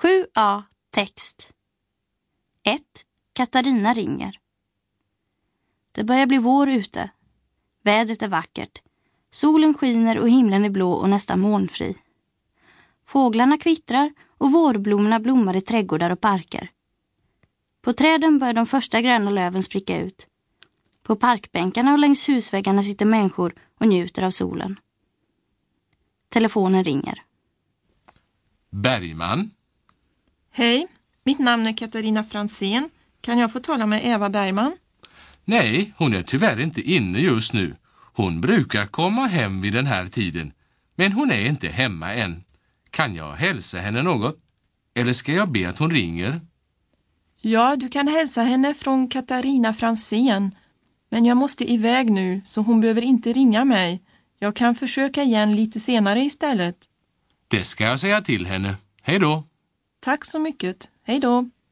7a text. 1. Katarina ringer. Det börjar bli vår ute. Vädret är vackert. Solen skiner och himlen är blå och nästan molnfri. Fåglarna kvittrar och vårblommorna blommar i trädgårdar och parker. På träden börjar de första gröna löven spricka ut. På parkbänkarna och längs husväggarna sitter människor och njuter av solen. Telefonen ringer. Bergman? Hej, mitt namn är Katarina Fransén. Kan jag få tala med Eva Bergman? Nej, hon är tyvärr inte inne just nu. Hon brukar komma hem vid den här tiden, men hon är inte hemma än. Kan jag hälsa henne något? Eller ska jag be att hon ringer? Ja, du kan hälsa henne från Katarina Fransén. Men jag måste iväg nu, så hon behöver inte ringa mig. Jag kan försöka igen lite senare istället. Det ska jag säga till henne. Hej då! Tack så mycket. Hej då!